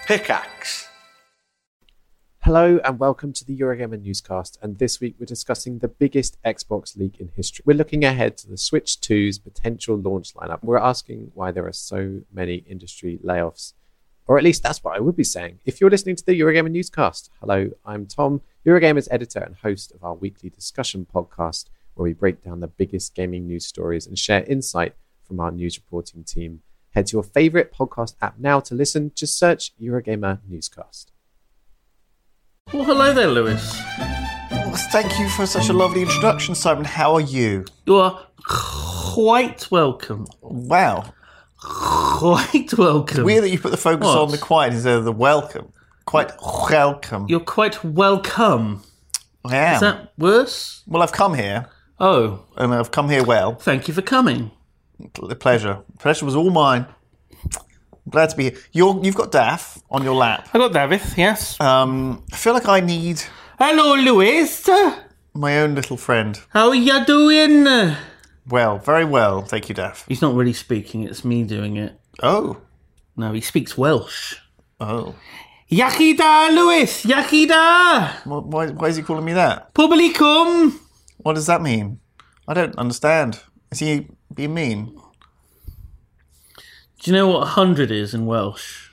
Pickaxe. Hello and welcome to the Eurogamer newscast, and this week we're discussing the biggest Xbox leak in history. We're looking ahead to the Switch 2's potential launch lineup. We're asking why there are so many industry layoffs, or at least that's what I would be saying. If you're listening to the Eurogamer newscast, hello, I'm Tom, Eurogamer's editor and host of our weekly discussion podcast, where we break down the biggest gaming news stories and share insight from our news reporting team. Head to your favourite podcast app now to listen. Just search Eurogamer Newscast. Well, hello there, Lewis. Well, thank you for such a lovely introduction, Simon. How are you? You are quite welcome. Wow. Quite welcome. Weird that you put the focus What? on the quiet instead of the welcome. Quite welcome. You're quite welcome. I am. Is that worse? Well, I've come here, Oh, and I've come here well. thank you for coming. The pleasure. The pleasure was all mine. I'm glad to be here. You've got Daff on your lap. I got David, yes. I feel like I need Hello, Lewis. my own little friend. How are you doing? Well, very well. Thank you, Daff. He's not really speaking, it's me doing it. Oh. No, he speaks Welsh. Oh. Yakida, Lewis, Yakida. Why is he calling me that? Publicum. What does that mean? I don't understand. Is he being mean? Do you know what 100 is in Welsh?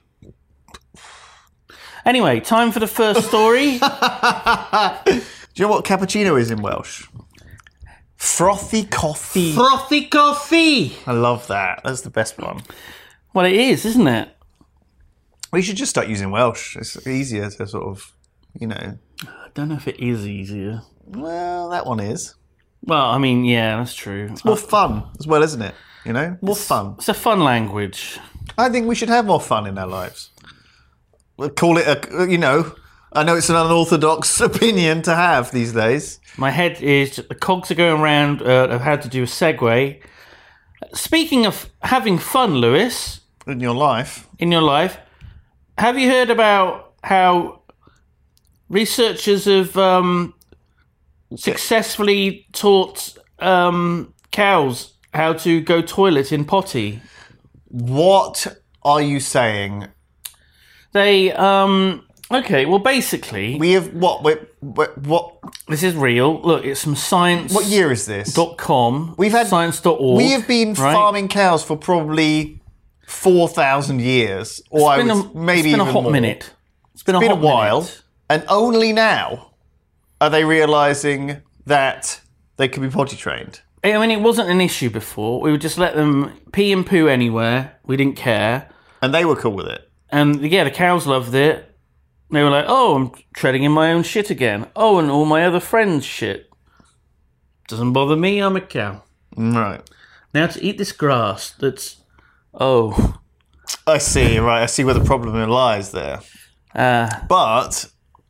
Anyway, time for the first story. Do you know what cappuccino is in Welsh? Frothy coffee. Frothy coffee. I love that. That's the best one. Well, it is, isn't it? We should just start using Welsh. It's easier to sort of, I don't know if it is easier. Well, that one is. Well, I mean, yeah, that's true. It's more fun as well, isn't it? More fun. It's a fun language. I think we should have more fun in our lives. We'll call it I know it's an unorthodox opinion to have these days. My head is, the cogs are going around of how to do a segue. Speaking of having fun, Lewis, In your life. in your life, have you heard about how researchers have successfully taught cows how to go toilet in potty? What are you saying? They, okay, well, basically, We have what? What? this is real. Look, it's from science. What year is this? .com. We've had science.org. We have been right? farming cows for probably 4,000 years, or It's been maybe it's been even a hot more. minute. It's been It's been a a hot while, minute. and only now are they realising that they can be potty trained. I mean, it wasn't an issue before. We would just let them pee and poo anywhere. We didn't care. And they were cool with it. And yeah, the cows loved it. They were like, oh, I'm treading in my own shit again. Oh, and all my other friends' shit. Doesn't bother me, I'm a cow. Right. Now to eat this grass that's, oh. I see, right. I see where the problem lies there. But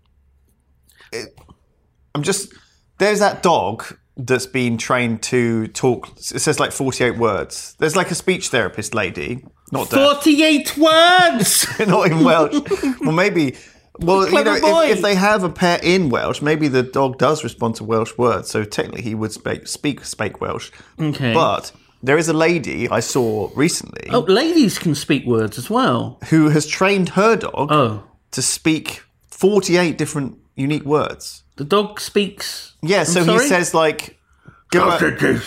there's that dog that's been trained to talk. It says like 48 words. There's like a speech therapist lady. Not that. 48 words! Not in Welsh. Well, maybe. Well, Clever boy. if they have a pet in Welsh, maybe the dog does respond to Welsh words. So technically, he would speak Welsh. Okay. But there is a lady I saw recently Oh, ladies can speak words as well. who has trained her dog Oh, to speak 48 different unique words. the dog speaks. Yeah, I'm so sorry? he says like. No,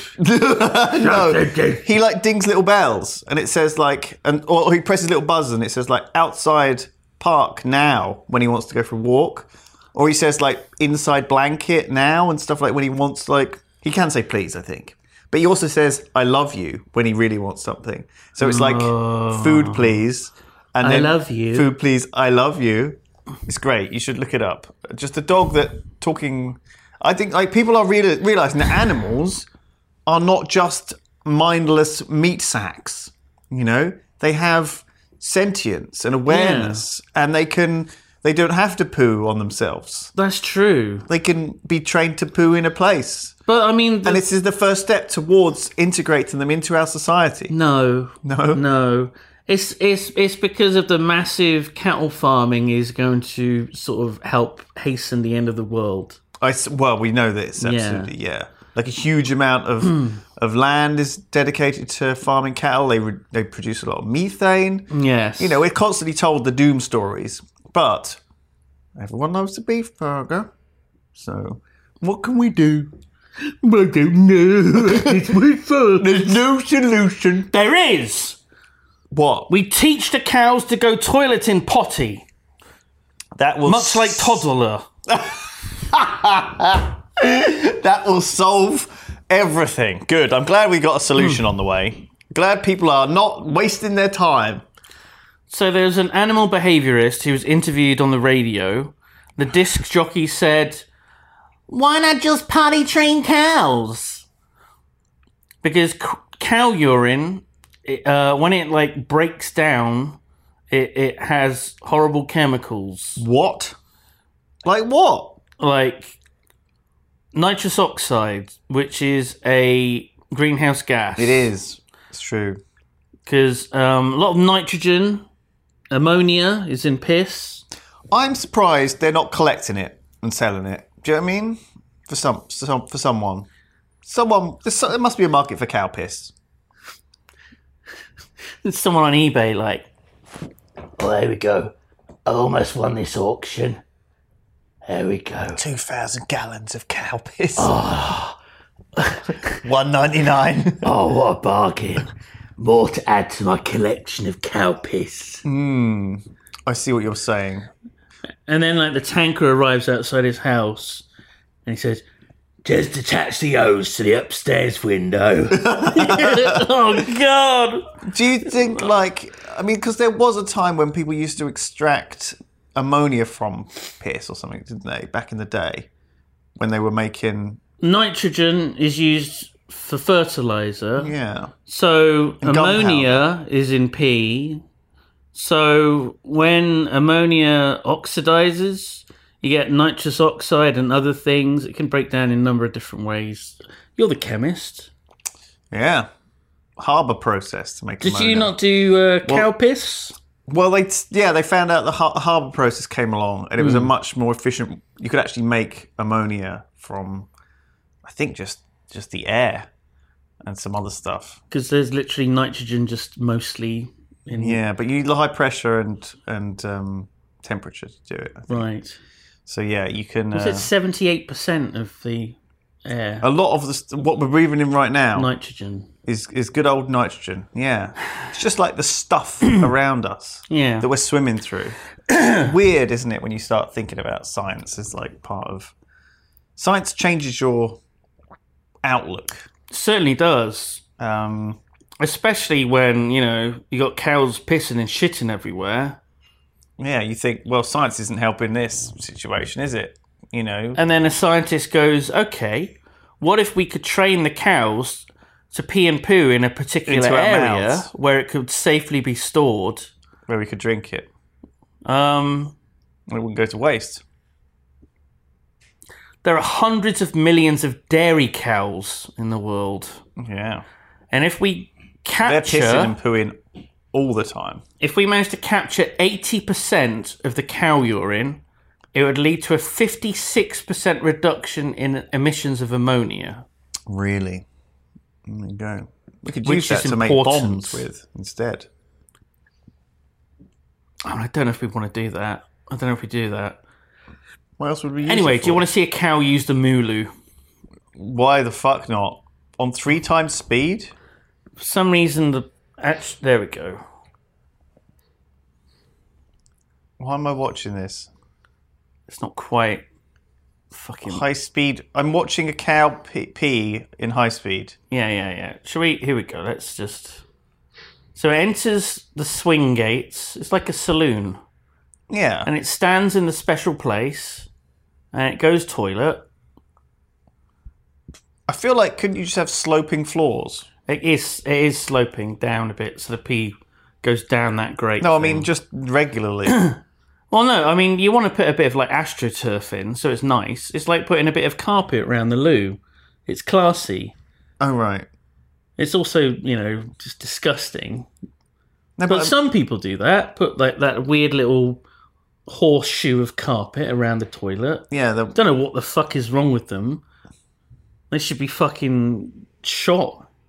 he like dings little bells, and it says like, or he presses little buzzers, and it says like outside park now when he wants to go for a walk, or he says like inside blanket now and stuff like when he wants like he can say please, I think, but he also says I love you when he really wants something. So it's like food please, and I then love you. food please, I love you. It's great. You should look it up. Just a dog that talking. I think like people are realizing that animals are not just mindless meat sacks. They have sentience and awareness, and they don't have to poo on themselves. That's true. They can be trained to poo in a place, But I mean, and this is the first step towards integrating them into our society. no. It's because of the massive cattle farming is going to sort of help hasten the end of the world. Well, we know this absolutely. Yeah, like a huge amount of of land is dedicated to farming cattle. They produce a lot of methane. Yes. You know, we're constantly told the doom stories, but everyone loves the beef burger. So, what can we do? I don't know. It's my fault. There's no solution. There is. What? We teach the cows to go toilet in potty. That will Much like toddler. That will solve everything. Good. I'm glad we got a solution on the way. Glad people are not wasting their time. So there's an animal behaviourist who was interviewed on the radio. The disc jockey said, "Why not just potty train cows?" Because cow urine, when it like breaks down, it has horrible chemicals. What? Like what? Like nitrous oxide, which is a greenhouse gas. It is. It's true. Because a lot of nitrogen, ammonia is in piss. I'm surprised they're not collecting it and selling it. Do you know what I mean? For someone. There must be a market for cow piss. There's someone on eBay like, "Oh, there we go. I almost won this auction. There we go. 2,000 gallons of cow piss. Oh. $1.99. Oh, what a bargain. More to add to my collection of cow piss." I see what you're saying. And then like the tanker arrives outside his house and he says, "Just attach the hose to the upstairs window." Oh, God. Do you think, because there was a time when people used to extract ammonia from piss or something, didn't they, back in the day, when they were making... Nitrogen is used for fertilizer. Yeah. So And ammonia is in pee. So when ammonia oxidizes, you get nitrous oxide and other things. It can break down in a number of different ways. You're the chemist. Yeah. Harbour process to make Did ammonia. you not do cow piss? Well, they found out the Harbour process came along, and it was a much more efficient... You could actually make ammonia from, I think, just the air and some other stuff. Because there's literally nitrogen just mostly in... Yeah, but you need the high pressure and temperature to do it, I think. Right. So, yeah, you can... Was it 78% of the air? A lot of what we're breathing in right now Nitrogen. is good old nitrogen. Yeah. It's just like the stuff around us Yeah. that we're swimming through. Weird, isn't it, when you start thinking about science as like part of... Science changes your outlook. Certainly does. Especially when, you got cows pissing and shitting everywhere. Yeah, you think, well, science isn't helping this situation, is it? And then a scientist goes, okay, what if we could train the cows to pee and poo in a particular Into our area mouths. where it could safely be stored? Where we could drink it. There And it wouldn't go to waste. are hundreds of millions of dairy cows in the world. Yeah. And if we They're pissing capture, and pooing all the time. if we managed to capture 80% of the cow urine, it would lead to a 56% reduction in emissions of ammonia. Really? There you go. We could Which use that is to make important. bombs with instead. I don't know if we want to do that. I don't know if we do that. What else would we use Anyway, it do you for? want to see a cow use the Mulu? Why the fuck not? On 3 times speed? For some reason, there we go. Why am I watching this? It's not quite fucking... High speed. I'm watching a cow pee in high speed. Yeah. Here we go. Let's just... So it enters the swing gates. It's like a saloon. Yeah. And it stands in the special place. And it goes toilet. I feel like, couldn't you just have sloping floors? It is sloping down a bit, so the pee goes down that grate. No, I thing. mean just regularly. Well, no, I mean, you want to put a bit of like AstroTurf in, so it's nice. It's like putting a bit of carpet around the loo. It's classy. Oh, right. It's also, just disgusting. No, But some people do that. Put like that weird little horseshoe of carpet around the toilet. yeah, Don't know what the fuck is wrong with them. They should be fucking shot.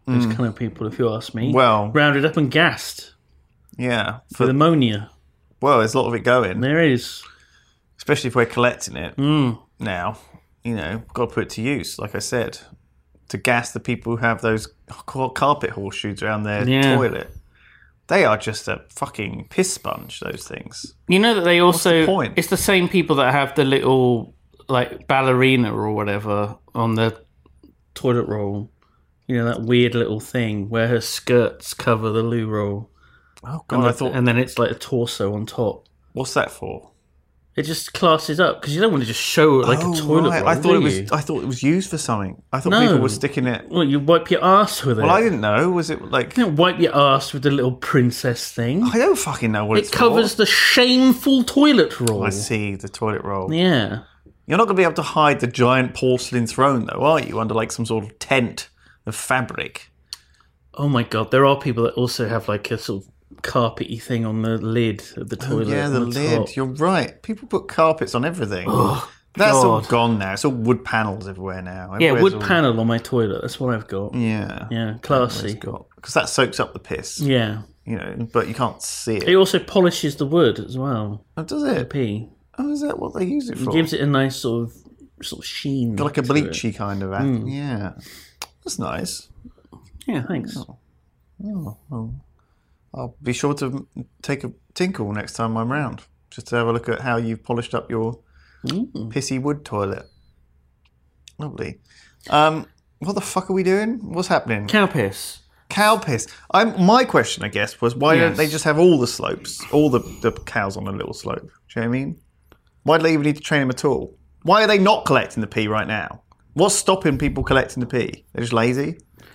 Those kind of people, if you ask me. Well, Rounded up and gassed yeah. with ammonia. Well, there's a lot of it going, There is. especially if we're collecting it now. You know, got to put it to use, like I said, to gas the people who have those carpet horseshoes around their toilet. They are just a fucking piss sponge, those things. You know that they also... the point? It's the same people that have the little, like, ballerina or whatever on the toilet roll. You know, that weird little thing where her skirts cover the loo roll. Oh, God, And then it's like a torso on top. What's that for? It just classes up because you don't want to just show it like a toilet roll. I thought do you? I thought it was used for something. I thought No. people were sticking it. Well, you wipe your ass with it. Well, I didn't know. Was it like? You don't wipe your ass with the little princess thing. I don't fucking know what It it's covers the shameful toilet roll. for. I see the toilet roll. Yeah. You're not going to be able to hide the giant porcelain throne, though, are you? Under like some sort of tent of fabric. Oh my god, there are people that also have like a sort of carpety thing on the lid of the toilet. Yeah, the on lid. top. You're right. People put carpets on everything. That's all God. gone now. It's all wood panels everywhere now. Yeah, Everywhere's wood all- panel on my toilet. That's what I've got. Yeah. Yeah, classy. Because that soaks up the piss. Yeah. You know, but you can't see it. It also polishes the wood as well. Oh, does it? Pee. Oh, is that what they use it for? It gives it a nice sort of sheen. Got like a to it. bleachy kind of Yeah. That's nice. Yeah, thanks. Oh, well, I'll be sure to take a tinkle next time I'm round, just to have a look at how you've polished up your pissy wood toilet. Lovely. What the fuck are we doing? What's happening? Cow piss. Cow piss. My question, I guess, was why don't they just have all the slopes, all the cows on a little slope? Do you know what I mean? Why do they even need to train them at all? Why are they not collecting the pee right now? What's stopping people collecting the pee? They're just lazy?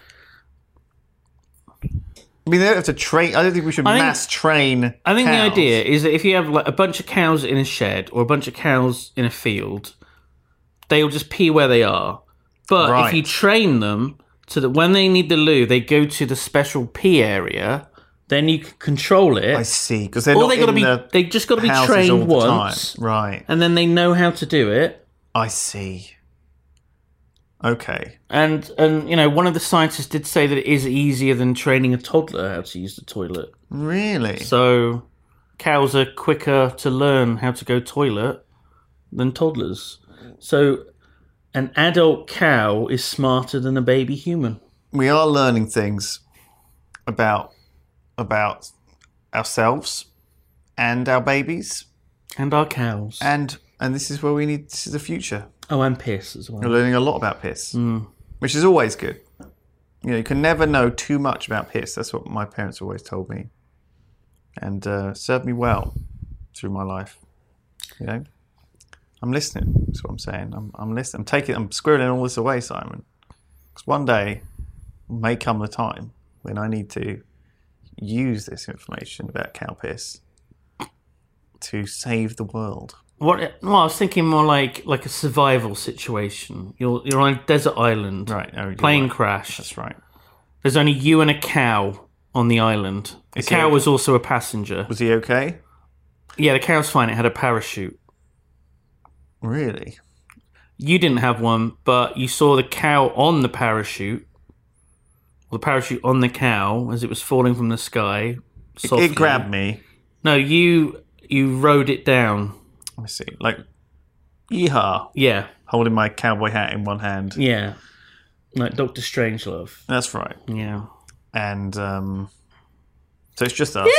I mean, they don't have to train. I don't think we should mass train. I think cows. the idea is that if you have like a bunch of cows in a shed or a bunch of cows in a field, they'll just pee where they are. But Right. if you train them so that when they need the loo, they go to the special pee area, then you can control it. I see, because they're Or not they got to in be the they just got to be houses all trained the once, time. Right. and then they know how to do it. I see. Okay. And you know, one of the scientists did say that it is easier than training a toddler how to use the toilet. Really? So cows are quicker to learn how to go toilet than toddlers. So an adult cow is smarter than a baby human. We are learning things about ourselves and our babies, And our cows. and this is where we need. This is the future. Oh, and piss as We're well. learning a lot about piss, which is always good. You know, you can never know too much about piss. That's what my parents always told me, and served me well through my life. You know, I'm listening. That's what I'm saying. I'm listening. I'm squirreling all this away, Simon, because one day may come the time when I need to use this information about cow piss to save the world. Well, I was thinking more like a survival situation. You're on a desert island. Right. Oh, you're Plane right. crash. That's right. There's only you and a cow on the island. The Is he cow okay? was also a passenger. Was he okay? Yeah, the cow's fine. It had a parachute. Really? You didn't have one, but you saw the cow on the parachute. Or the parachute on the cow as it was falling from the sky. Softly. It grabbed me. No, you rode it down. Let me see. Like, yeehaw. Yeah, Holding my cowboy hat in one hand. yeah. Like Dr. Strangelove. That's right. Yeah. And so it's just us.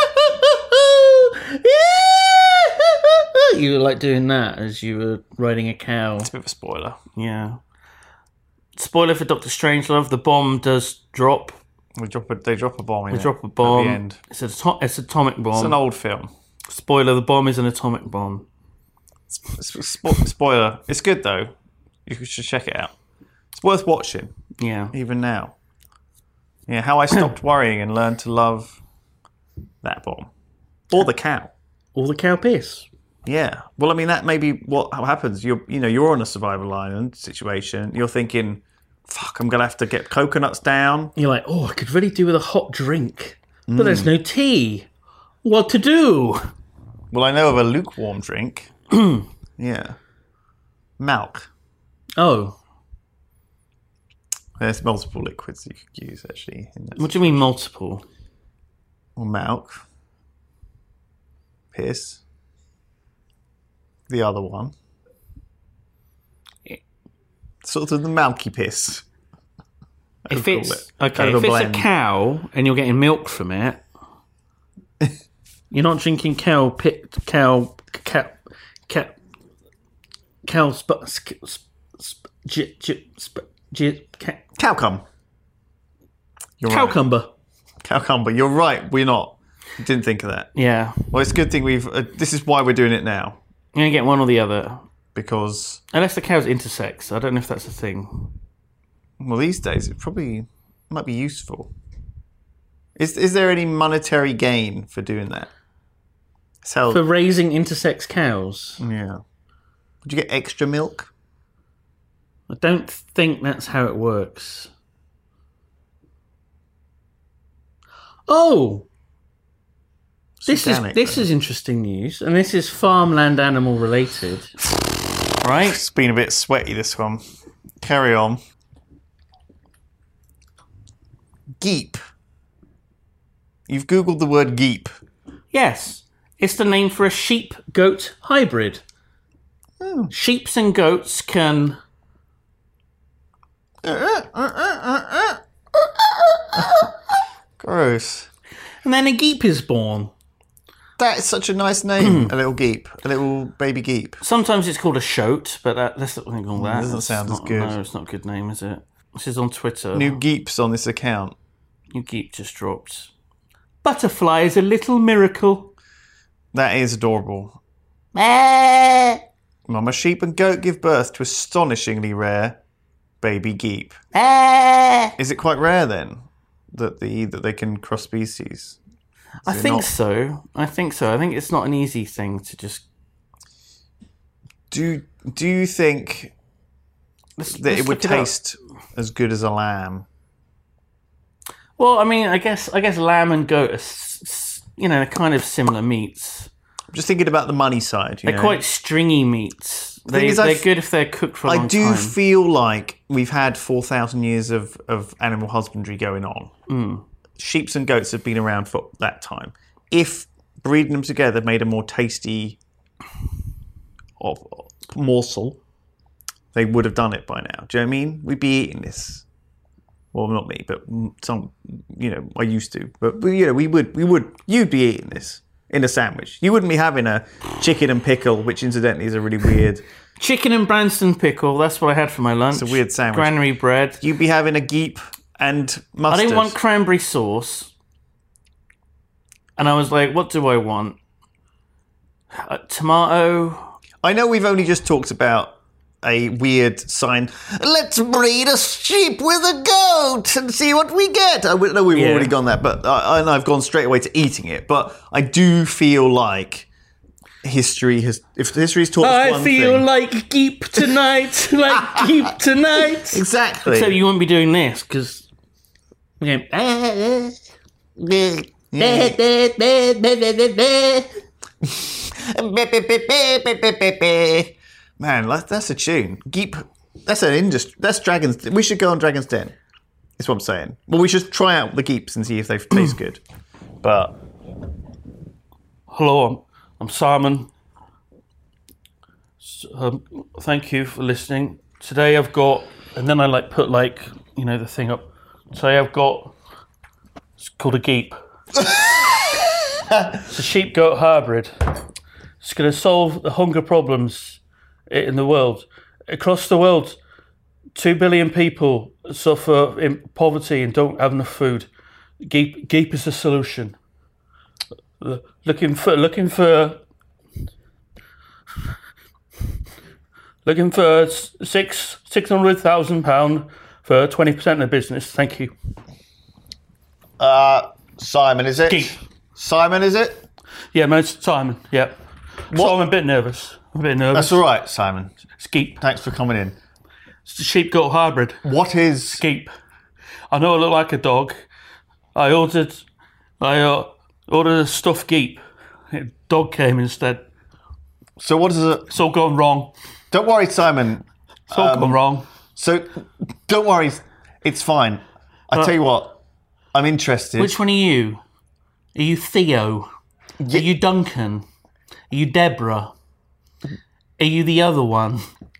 You were like doing that as you were riding a cow. It's a bit of a spoiler. Yeah. Spoiler for Dr. Strangelove, the bomb does drop. They drop a bomb in They drop a bomb. at the end. It's an atomic bomb. It's an old film. Spoiler, the bomb is an atomic bomb. Spoiler. It's good though. You should check it out. It's worth watching, Yeah. even now. Yeah, how I stopped worrying and learned to love that bomb. Or the cow. All the cow piss. Yeah. Well, I mean, that may be what happens. You're on a survival island situation. You're thinking, fuck, I'm going to have to get coconuts down. You're like, oh, I could really do with a hot drink. But there's no tea. What to do? Well, I know of a lukewarm drink. Yeah. Milk. Oh. There's multiple liquids you could use, actually. What do you mean multiple? Or milk. Piss. The other one. Sort of the milky piss. If it's Kind okay, of if it's a blend. cow and you're getting milk from it, you're not drinking cow Cow cum. You're right. cowcumber. Cowcumber. You're right. We're not. Didn't think of that. Yeah, Well, it's a good thing we've. This is why we're doing it now, you're gonna get one or the other, because unless the cow's intersex. I don't know if that's a thing. well, these days it probably might be useful. Is there any monetary gain for doing that? So For raising intersex cows, yeah, would you get extra milk? I don't think that's how it works. Oh, this organic, is interesting news, and this is farmland animal related, right? It's been a bit sweaty, this one. Carry on. Geep. You've Googled the word geep. Yes, it's the name for a sheep-goat hybrid. Sheeps and goats can... Gross. And then a geep is born. That is such a nice name. A little geep. A little baby geep. Sometimes it's called a shoat, but that's not what call that. doesn't That's sound as not- good. No, it's not a good name, is it? This is on Twitter. New geeps on this account. New geep just dropped. Butterfly is a little miracle. That is adorable. Mama sheep and goat give birth to astonishingly rare baby geep. Is it quite rare then that they can cross species? I think so. I think it's not an easy thing to just... Do you think that it would taste as good as a lamb? Well, I mean, I guess lamb and goat are, they're kind of similar meats. I'm just thinking about the money side. They're quite stringy meats. They're good if they're cooked for a long time. I do feel like we've had 4,000 years of animal husbandry going on. Sheeps and goats have been around for that time. If breeding them together made a more tasty morsel, they would have done it by now. Do you know what I mean? We'd be eating this. Well, not me, but some, I used to. But, we would, you'd be eating this in a sandwich. You wouldn't be having a chicken and pickle, which incidentally is a really weird... Chicken and Branston pickle, that's what I had for my lunch. It's a weird sandwich. Granary bread. You'd be having a geep and mustard. I didn't want cranberry sauce. And I was like, what do I want? Tomato. I know we've only just talked about a weird sign. Let's breed a sheep with a goat and see what we get. I know we've already gone that, but I've gone straight away to eating it. But I do feel like history's taught us one thing. I feel like geep tonight, like geep tonight. Exactly. Except you won't be doing this because we're going. Man, that's a tune. Geep. That's an industry. That's Dragon's. We should go on Dragon's Den. Is what I'm saying. Well, we should try out the geeps and see if they taste good. But Hello, I'm Simon. Thank you for listening. Today I've got, and then I put the thing up. Today I've got. It's called a geep. It's a sheep-goat hybrid. It's going to solve the hunger problems in the world. Across the world, 2 billion people suffer in poverty and don't have enough food. Geep is the solution. Looking for £600,000 for 20% of the business. Thank you. Simon, is it? Geep. Simon, is it? Yeah, man, it's Simon. Yeah. So I'm a bit nervous. That's all right, Simon. It's Geep. Thanks for coming in. It's a sheep-goat hybrid. What is... Geep. I know I look like a dog. I ordered a stuffed geep. Dog came instead. So what is it? It's all gone wrong. Don't worry, Simon. It's all gone wrong. So don't worry. It's fine. I tell you what, I'm interested. Which one are you? Are you Theo? Are you Duncan? Are you Deborah? Are you the other one?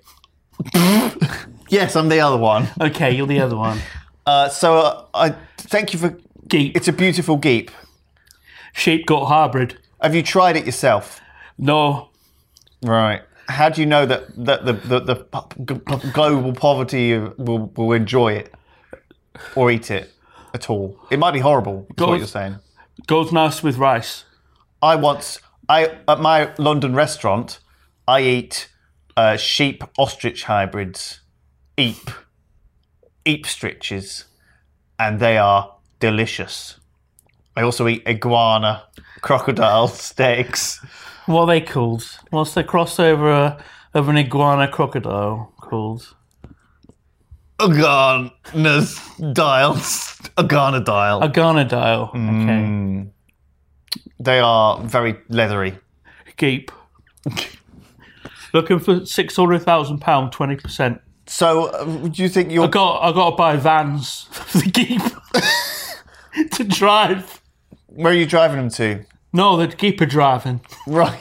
Yes, I'm the other one. Okay, you're the other one. I thank you for... Geep. It's a beautiful geep. Sheep got hybrid. Have you tried it yourself? No. Right. How do you know that the global poverty will enjoy it or eat it at all? It might be horrible, is what you're saying. Goes nice with rice. At my London restaurant, I eat sheep ostrich hybrids, eep stritches, and they are delicious. I also eat iguana crocodile steaks. What are they called? What's the crossover of an iguana crocodile called? Iguanadiles. Iguanadile. Okay. They are very leathery. Geep. Looking for £600,000, 20%. So, do you think you're... I got to buy vans for the Geep to drive. Where are you driving them to? No, the Geep are driving. Right.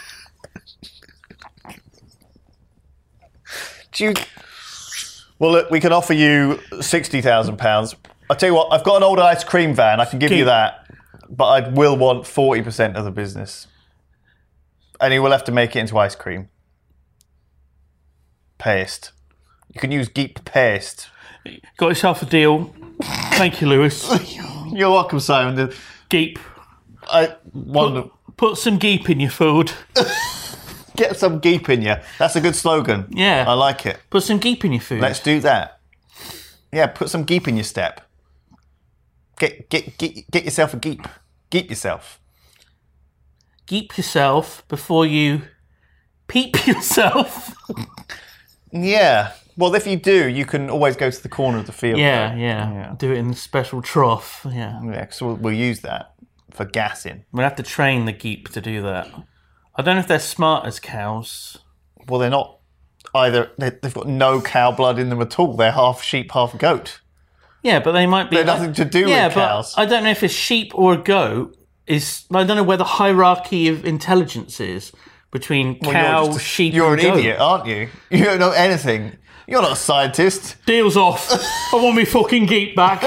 Well, look, we can offer you £60,000. I'll tell you what, I've got an old ice cream van. I can give you that. But I will want 40% of the business. And you will have to make it into ice cream. Paste. You can use Geep paste. Got yourself a deal. Thank you, Lewis. You're welcome, Simon. Geep. I wonder... Put some Geep in your food. Get some Geep in you. That's a good slogan. Yeah. I like it. Put some Geep in your food. Let's do that. Yeah, put some Geep in your step. Get yourself a Geep. Geep yourself. Geep yourself before you peep yourself. Yeah. Well, if you do, you can always go to the corner of the field. Yeah. Do it in the special trough. Yeah. Yeah, because we'll use that for gassing. We'll have to train the Geep to do that. I don't know if they're smart as cows. Well, they're not either. They've got no cow blood in them at all. They're half sheep, half goat. Yeah, but they might be... They're nothing to do with cows. But I don't know if a sheep or a goat is... I don't know where the hierarchy of intelligence is between cow, sheep and goat. You're an idiot, aren't you? You don't know anything. You're not a scientist. Deal's off. I want me fucking Geep back.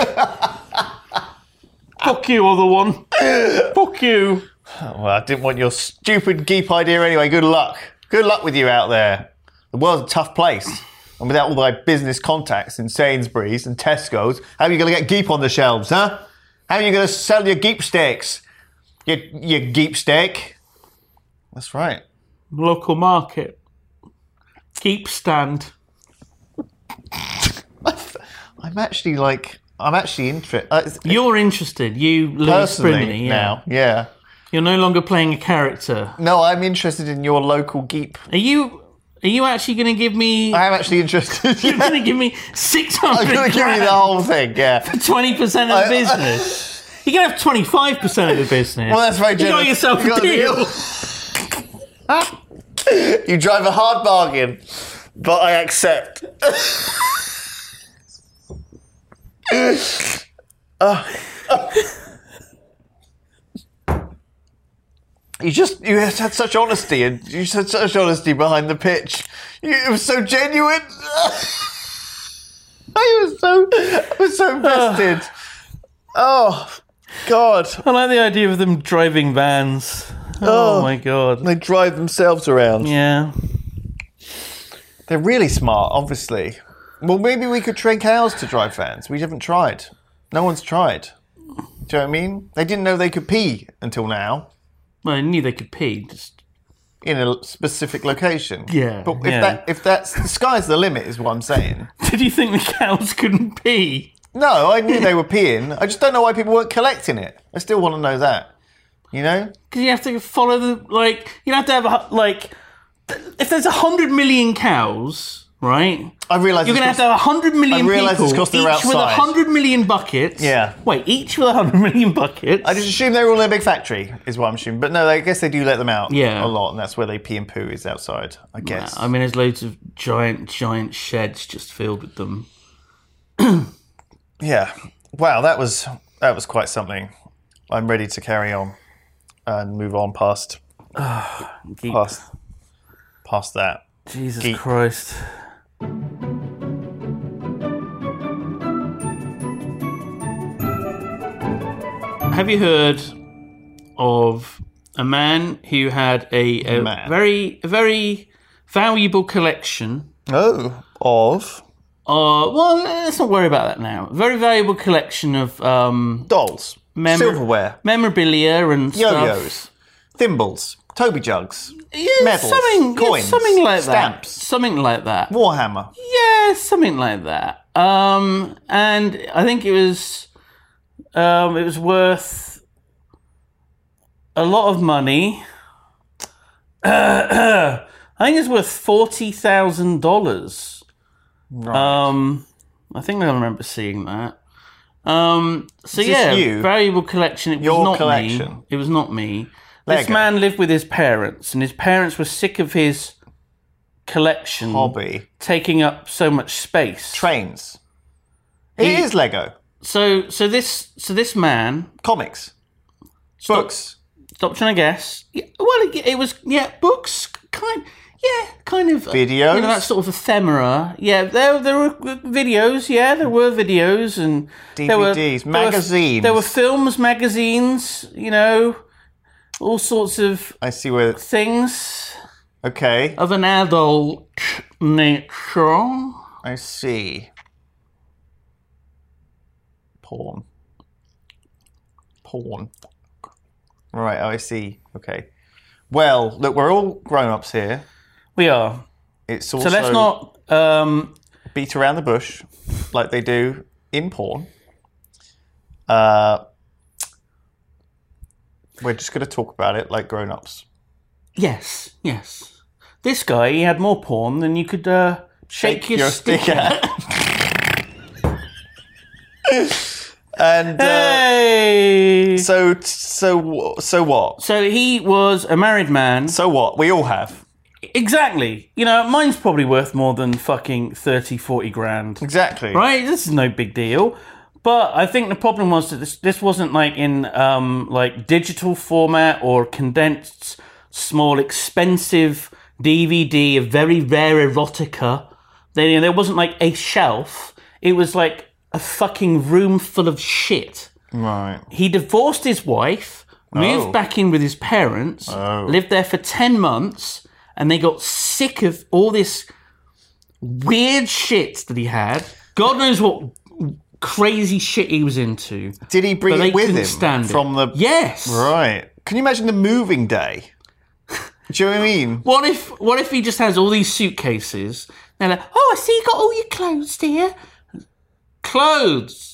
Fuck you, other one. Fuck you. Well, I didn't want your stupid Geep idea anyway. Good luck. Good luck with you out there. The world's a tough place. And without all thy business contacts in Sainsbury's and Tesco's, how are you going to get Geep on the shelves, huh? How are you going to sell your Geep steaks? Your Geep steak? That's right. Local market. Geep stand. I'm actually interested. You're interested. You, Lewis Personally Brimley, now, yeah. You're no longer playing a character. No, I'm interested in your local Geep. Are you actually going to give me... I am actually interested. You're going to give me 600 I'm going to give you the whole thing, yeah. 20% of the business. You're going to have 25% of the business. Well, that's very generous. You got yourself a deal. You drive a hard bargain, but I accept. You had such honesty, and you had such honesty behind the pitch. It was so genuine. I was so invested. Oh, God. I like the idea of them driving vans. Oh my God. They drive themselves around. Yeah. They're really smart, obviously. Well, maybe we could train cows to drive vans. We haven't tried. No one's tried. Do you know what I mean? They didn't know they could pee until now. Well, I knew they could pee, just... In a specific location. Yeah. But if that's... The sky's the limit, is what I'm saying. Did you think the cows couldn't pee? No, I knew they were peeing. I just don't know why people weren't collecting it. I still want to know that. You know? Because you have to follow the... you have to have, if there's 100 million cows, right? I realise you're going to have 100 million people, it's because they're each with outside. 100 million buckets. Yeah. Wait, each with 100 million buckets? I just assume they were all in a big factory, is what I'm assuming. But no, I guess they do let them out a lot, and that's where they pee and poo is outside, I guess. I mean, there's loads of giant sheds just filled with them. Yeah. Wow, that was quite something. I'm ready to carry on and move on past Geek. past that. Jesus Geek. Christ. Have you heard of a man who had a Man. very valuable collection? Oh, of Well, let's not worry about that now. Very valuable collection of dolls, silverware, memorabilia and stuff. yo-yos, thimbles, Toby jugs, Yeah, medals, coins, something like stamps, something like that. Warhammer. Yeah, something like that. And I think it was worth a lot of money. I think it's worth $40,000. Right. I think I remember seeing that. So this yeah, you? valuable collection. It was Your not collection? me. It was not me. This Lego. man lived with his parents, and his parents were sick of his collection Hobby. taking up so much space. Trains. It is Lego. So this man. Comics. Books. Stop trying to guess. Yeah, well, it was books, kind of Videos? you know, that sort of ephemera. Yeah, there were videos. Yeah, there were videos and DVDs, magazines. There were films, magazines. You know, all sorts of I see where. things Okay, of an adult nature. I see. Porn. Right, I see. Okay. Well, look, we're all grown-ups here. We are. It's also So let's not. beat around the bush like they do in porn. We're just going to talk about it like grown-ups. Yes. This guy, he had more porn than you could shake your stick at. And Hey! so what? So he was a married man. So what? We all have. Exactly. You know, mine's probably worth more than fucking 30, 40 grand. Exactly. Right? This is no big deal. But I think the problem was that this wasn't like in like digital format or condensed, small, expensive DVD of very rare erotica. There wasn't like a shelf. It was like a fucking room full of shit. Right. He divorced his wife, moved back in with his parents, lived there for 10 months, and they got sick of all this weird shit that he had. God knows what crazy shit he was into. Did he bring But they it with couldn't him stand from it. the? Yes. Right. Can you imagine the moving day? Do you know what I mean? What if he just has all these suitcases? They're like, oh, I see you got all your clothes here. Clothes.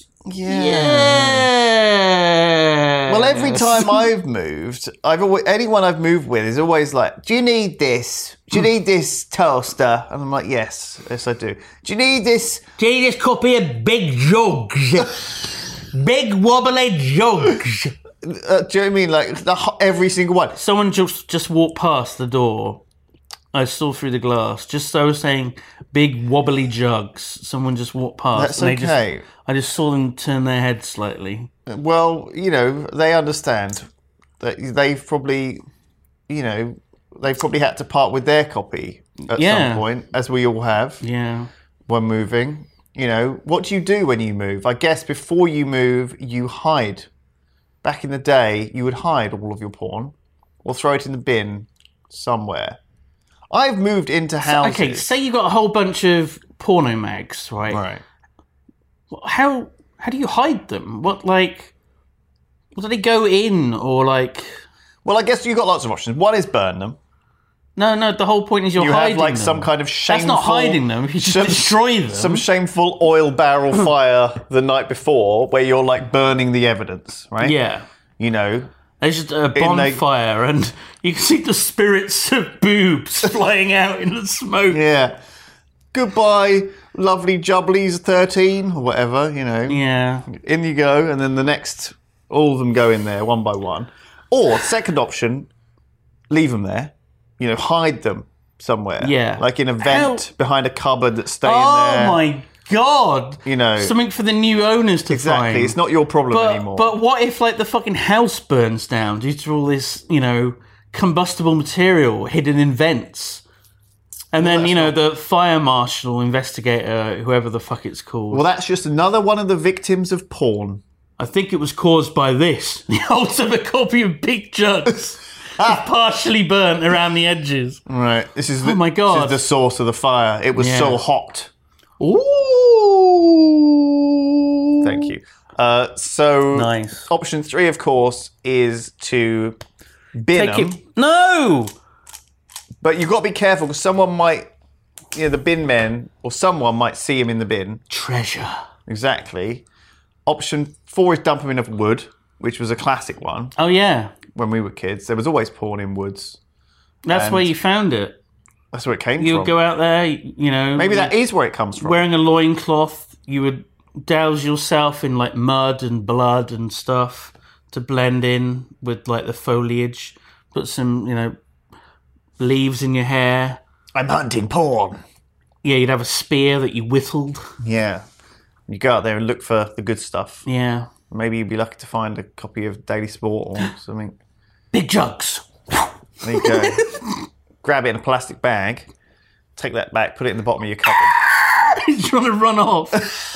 Yeah. Well, every time I've moved, anyone I've moved with is always like, "Do you need this? Do you need this toaster?" And I'm like, "Yes, I do." Do you need this? Do you just copy a big jugs? Big wobbly jugs. Do you know what I mean? Like every single one. Someone just walked past the door. I saw through the glass. Just so I was saying, big wobbly jugs. Someone just walked past. That's okay. I just saw them turn their head slightly. Well, you know, they understand that they've probably had to part with their copy at some point, as we all have Yeah. when moving. You know, what do you do when you move? I guess before you move, you hide. Back in the day, you would hide all of your porn or throw it in the bin somewhere. I've moved into houses. Okay, say you got a whole bunch of porno mags, right? Right. How do you hide them? What do they go in or like? Well, I guess you've got lots of options. One is burn them. No. The whole point is you're You hiding have like them. some kind of shameful... That's not hiding them. You just destroy them. Some shameful oil barrel fire the night before where you're like burning the evidence, right? Yeah. You know, There's just a bonfire and you can see the spirits of boobs flying out in the smoke. yeah. Goodbye, lovely Jubblies 13 or whatever, you know. Yeah. In you go, and then the next, all of them go in there one by one. Or, second option, leave them there. Hide them somewhere. Yeah. Like in a vent behind a cupboard that's staying Oh there. my God. You know. Something for the new owners to Exactly. find. It's not your problem anymore. But what if, like, the fucking house burns down due to all this, combustible material hidden in vents? And then, the fire marshal, investigator, whoever the fuck it's called. Well, that's just another one of the victims of porn. I think it was caused by this. The ultimate copy of Big Jugs is partially burnt around the edges. Right. This is my God. This is the source of the fire. It was so hot. Ooh. Thank you. So Nice. option 3, of course, is to bin them. No! But you've got to be careful because someone might, the bin men, or someone might see him in the bin. Treasure. Exactly. Option 4 is dump him in a wood, which was a classic one Oh, yeah. when we were kids. There was always porn in woods. That's where you found it. That's where it came You from. would go out there, Maybe that is where it comes from. wearing a loincloth. You would douse yourself in, like, mud and blood and stuff to blend in with, like, the foliage. Put some, leaves in your hair. I'm hunting porn. Yeah, you'd have a spear that you whittled. Yeah. You go out there and look for the good stuff. Yeah. Maybe you'd be lucky to find a copy of Daily Sport or something. Big Jugs. There you go. Grab it in a plastic bag, take that back, put it in the bottom of your cupboard. He's trying to run off.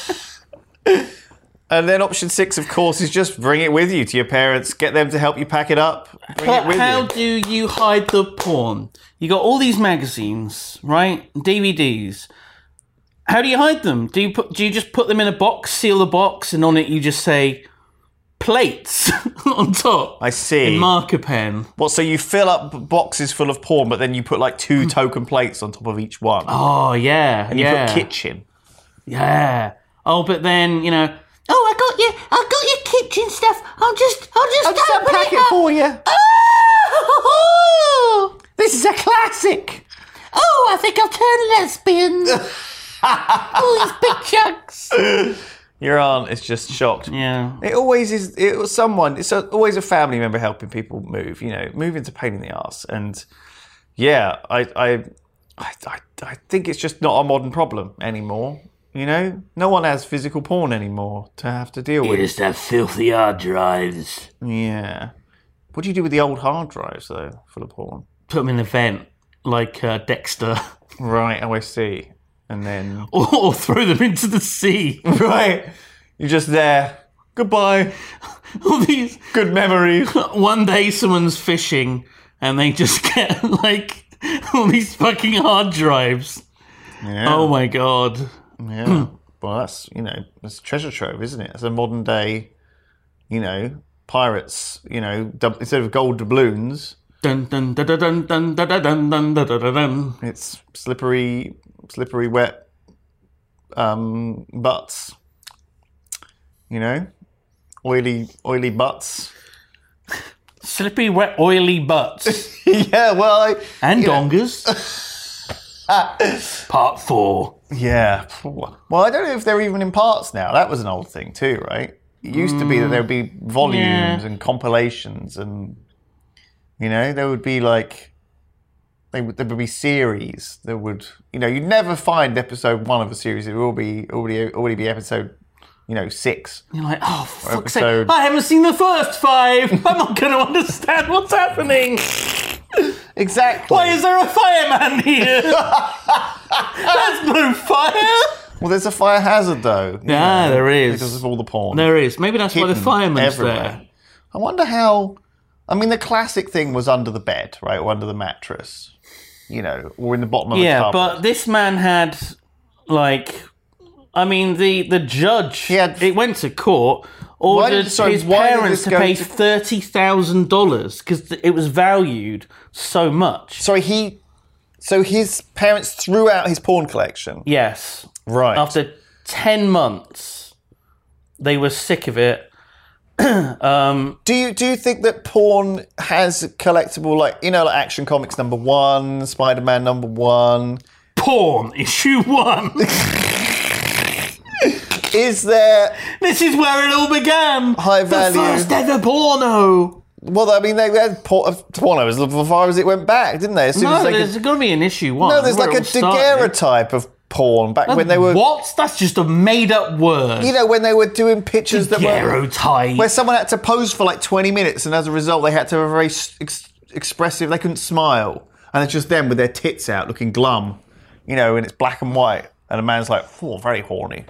And then option 6, of course, is just bring it with you to your parents. Get them to help you pack it up. Bring it with How you. do you hide the porn? You got all these magazines, right? DVDs. How do you hide them? Do you just put them in a box, seal the box, and on it you just say plates on top? I see. In marker pen. What? So you fill up boxes full of porn, but then you put like 2 token plates on top of each one. Oh yeah, and you yeah, put kitchen. yeah. Oh, but then Oh, I got your kitchen stuff. I'll just unpack it for you. Oh, This is a classic. oh, I think I'll turn lesbian. All these big chunks. Your aunt is just shocked. Yeah. It always is. It was someone. It's always a family member helping people move. Moving's a pain in the ass. And yeah, I think it's just not a modern problem anymore. No one has physical porn anymore to have to deal with. You just have filthy hard drives. Yeah. What do you do with the old hard drives though, full of porn? Put them in a vent, like Dexter. Right. I see. And then Or throw them into the sea. right, you're just there. Goodbye. All these. Good memories. One day someone's fishing and they just get, like, all these fucking hard drives. Yeah. Oh my god. Yeah. Well, that's that's treasure trove, isn't it? It's a modern day, pirates. Instead of gold doubloons, Dun dun dun dun dun dun dun dun dun dun dun dun. it's slippery, wet butts. Oily butts. Slippery, wet, oily butts. Yeah. Well. And dongers. Part 4. Yeah. Well, I don't know if they're even in parts now. That was an old thing too, right? It used to be that there would be volumes and compilations, and there would be like there would be series. There would you'd never find episode 1 of a series. It will be already be episode 6. You're like, oh, for fuck's sake. episode- I haven't seen the first 5. I'm not going to understand what's happening. Exactly. Why is there a fireman here? There's no fire. Well, there's a fire hazard though. Yeah, there is. Because of all the porn. There is. Maybe that's why the Hidden fireman's everywhere. there. I wonder how. I mean, the classic thing was under the bed, right, or under the mattress, or in the bottom of the Yeah, cupboard. but this man had, like, I mean, the judge, it went to court, ordered his why did parents this to go pay to- $30,000 because it was valued so much. Sorry, so his parents threw out his porn collection. Yes. Right. After 10 months, they were sick of it. Do you think that porn has collectible, like Action Comics #1, Spider-Man #1? Porn, issue 1. Is there This is where it all began. high value? The first ever porno. Well, I mean, they had porno as far as it went back, didn't they? As soon No, as they there's got to be an issue 1. No, there's where like a it all started. daguerreotype of porn back when they were. What? That's just a made-up word. You know, when they were doing pictures that were Daguerreotype. where someone had to pose for like 20 minutes, and as a result, they had to have a very expressive. They couldn't smile, and it's just them with their tits out, looking glum. You know, and it's black and white, and a man's like, "Oh, very horny."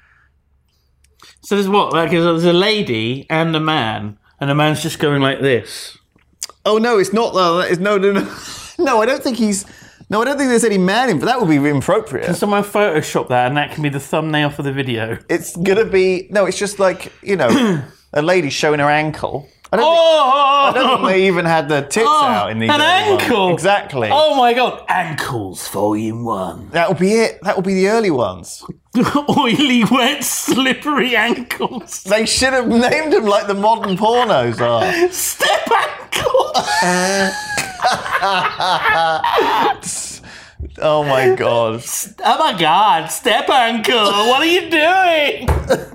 So there's what? Like there's a lady and a man, and the man's just going like this. Oh no, it's not. No. No, I don't think he's. No, I don't think there's any man in. But that would be inappropriate. Can someone Photoshop that, and that can be the thumbnail for the video? It's gonna be no. It's just like a lady showing her ankle. I don't think they even had the tits out in the an ankle. Exactly. Oh my god, Ankles Volume 1. That will be it. That will be the early ones. Oily, wet, slippery ankles. They should have named them like the modern pornos are. Step ankles. Oh my god. Oh my god, step ankle. What are you doing?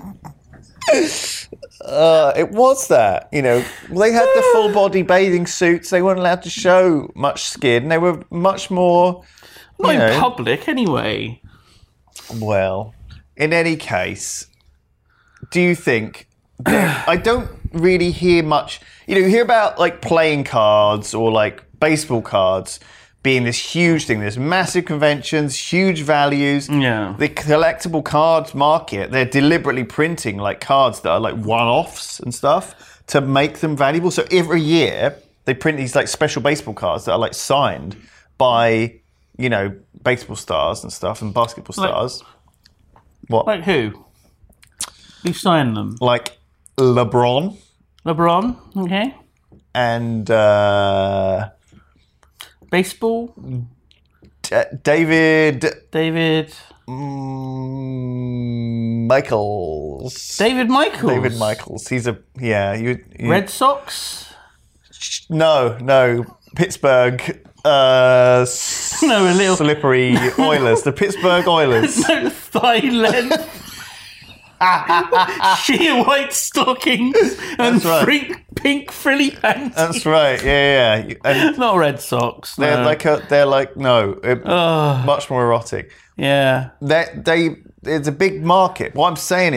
It was that, they had the full body bathing suits. They weren't allowed to show much skin. They were much more, Not in public, anyway. Well, in any case, do you think I don't really hear much, you hear about like playing cards or like baseball cards being this huge thing. There's massive conventions, huge values. Yeah. The collectible cards market, they're deliberately printing like cards that are like one-offs and stuff to make them valuable. So every year they print these like special baseball cards that are like signed by, baseball stars and stuff and basketball stars. What? Like who? Who signed them? Like LeBron. LeBron, okay. And baseball? David Michaels. David Michaels. David Michaels. He's Red Sox? No. Pittsburgh. A little slippery Oilers. The Pittsburgh Oilers. No thigh length. Sheer white stockings and pink frilly pants. That's right. Yeah. And not Red Sox. They're much more erotic. Yeah. It's a big market. What I'm saying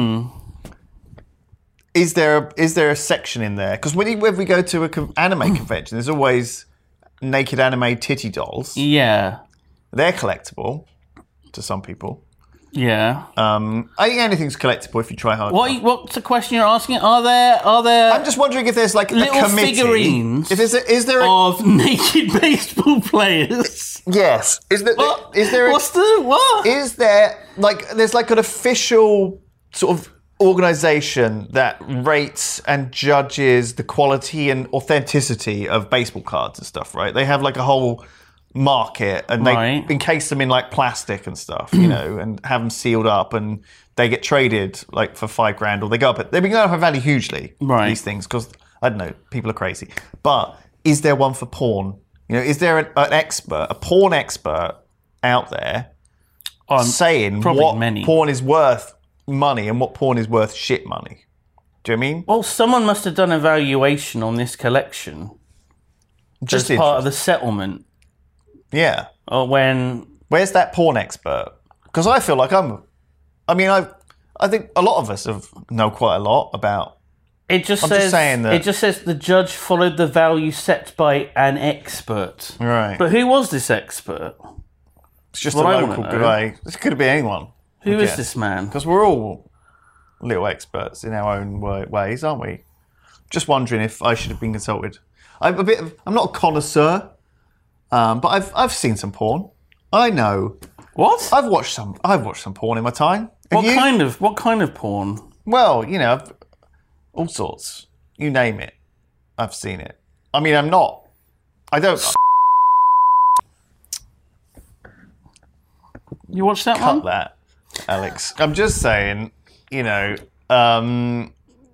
is there a section in there? Because when we go to an anime convention, there's always naked anime titty dolls. Yeah. They're collectible to some people. Yeah. I think anything's collectible if you try hard enough. What's the question you're asking? Are there? I'm just wondering if there's like little a committee. Figurines. Is there of naked baseball players? Yes. Is there what? Is there there's like an official sort of organization that rates and judges the quality and authenticity of baseball cards and stuff, right? They have like a whole market and they encase them in like plastic and stuff, and have them sealed up and they get traded like for $5,000 or they go up. They've been going up in value hugely, these things, because I don't know, people are crazy. But is there one for porn? Is there an expert, a porn expert out there saying what porn is worth money and what porn is worth shit money? Do you know what I mean? Well, someone must have done a valuation on this collection just as part of the settlement. Yeah. Or where's that porn expert? Because I feel like I think a lot of us know quite a lot about. It just says the judge followed the value set by an expert. Right. But who was this expert? It's just a local guy. This could be anyone. Who is this man? Because we're all little experts in our own ways, aren't we? Just wondering if I should have been consulted. I'm not a connoisseur, but I've seen some porn. I know. What? I've watched some porn in my time. What kind of porn? Well, all sorts. You name it. I've seen it. I mean, I don't. You watched that one? Cut that, Alex. I'm just saying, I'm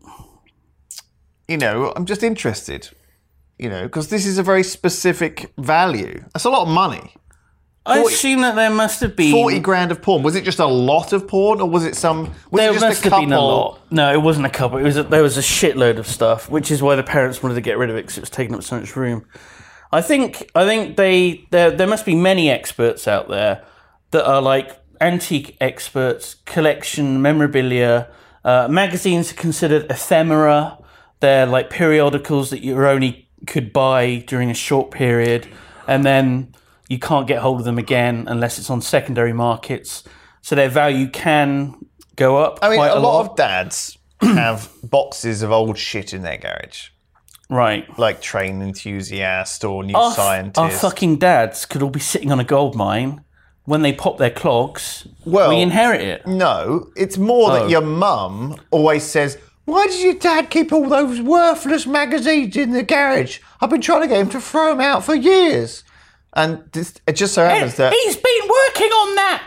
just interested, because this is a very specific value. That's a lot of money. I assume that there must have been $40,000 of porn. Was it just a lot of porn, or was it some? There must have been a lot. No, it wasn't a couple. There was a shitload of stuff, which is why the parents wanted to get rid of it because it was taking up so much room. I think there must be many experts out there that are like antique experts, collection memorabilia. Magazines are considered ephemera. They're like periodicals that you only could buy during a short period, and then you can't get hold of them again unless it's on secondary markets. So their value can go up. I mean, quite a lot of dads have boxes of old shit in their garage, right. like Train Enthusiast or New Our Scientist. fucking dads could all be sitting on a gold mine. When they pop their clogs, Well, we inherit it. No, it's more that your mum always says, "Why does your dad keep all those worthless magazines in the garage? I've been trying to get him to throw them out for years." And it just so happens that... He's been working on that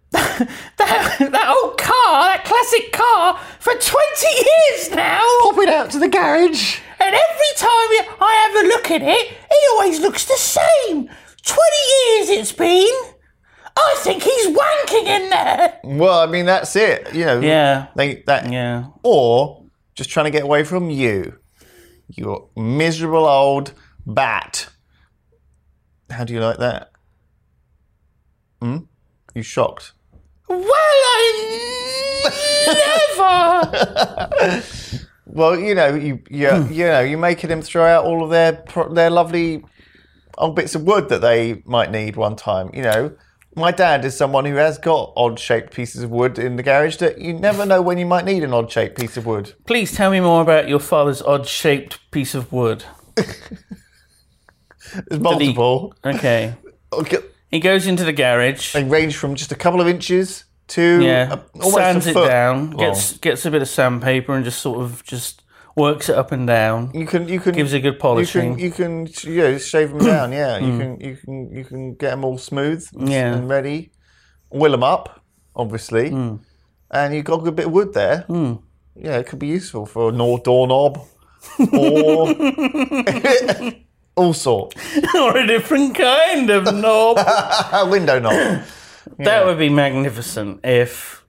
old car, that classic car, for 20 years now. Pop it out to the garage. And every time I have a look at it, he always looks the same. 20 years it's been. I think he's wanking in there. Well, I mean, that's it. You know, Yeah. Yeah. Or just trying to get away from you. You miserable old bat. How do you like that? You shocked? Well, I never. Well, you know, you're making them throw out all of their lovely old bits of wood that they might need one time. You know, my dad is someone who has got odd-shaped pieces of wood in the garage that you never know when you might need an odd-shaped piece of wood. Please tell me more about your father's odd-shaped piece of wood. There's multiple. Okay. He goes into the garage. They range from just a couple of inches to almost sands a it foot down, long. gets a bit of sandpaper and just works it up and down. You can gives it a good polishing. You can shave them down. Yeah, you can get them all smooth and ready. Oil them up, obviously, and you've got a good bit of wood there. Yeah, it could be useful for a doorknob or all sorts. Or a different kind of knob. A window knob. That would be magnificent if,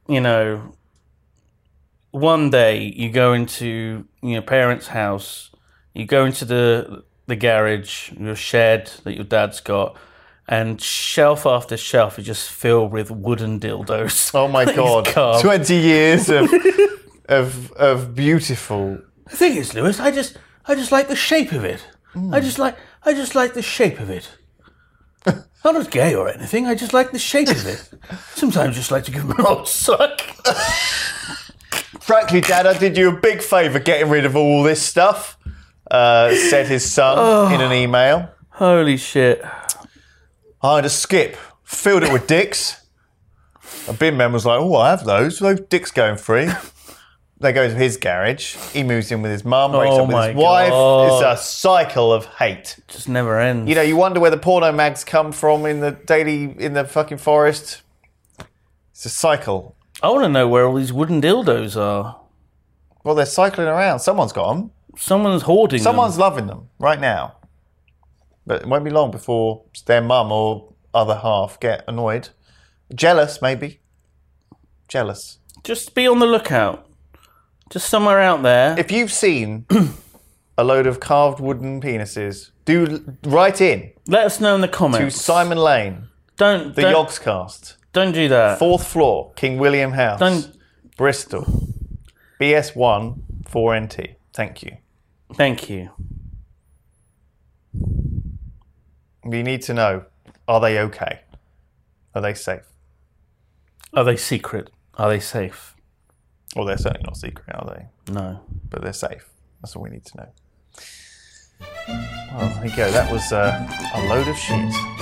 one day you go into your parents' house, you go into the garage, your shed that your dad's got, and shelf after shelf is just filled with wooden dildos. Oh my God. carved. 20 years of beautiful. The thing is, Lewis, I just like the shape of it. I just like the shape of it. I'm not gay or anything. I just like the shape of it. Sometimes I just like to give them an old suck. Frankly, Dad, I did you a big favour getting rid of all this stuff, said his son in an email. Holy shit. I had a skip, filled it with dicks. A bin man was like, "Oh, I have those. Those dicks going free." They go to his garage. He moves in with his mum, breaks up with his wife. God. It's a cycle of hate. Just never ends. You know, you wonder where the porno mags come from in the fucking forest. It's a cycle. I want to know where all these wooden dildos are. Well, they're cycling around. Someone's got them. Someone's hoarding Someone's them. loving them right now. But it won't be long before their mum or other half get annoyed. Jealous, maybe. Jealous. Just be on the lookout. Just somewhere out there. If you've seen a load of carved wooden penises, do write in Let us know in the to comments. Simon Lane, Don't the Yogscast, Don't do that. 4th floor, King William House, Don't- Bristol, BS1 4NT. Thank you. Thank you. We need to know, are they okay? Are they safe? Are they secret? Are they safe? Well, they're certainly not secret, are they? No. But they're safe. That's all we need to know. Well, there you go. That was a load of shit.